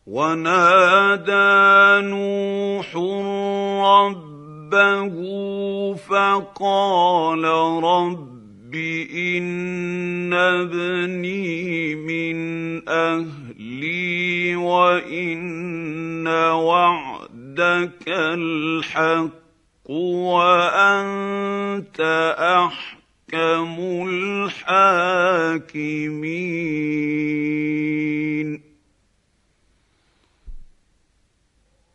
ونادى نوح ربه فقال رب إن ابني من أهلي وإن وعدك الحق وأنت أحكم الحاكمين.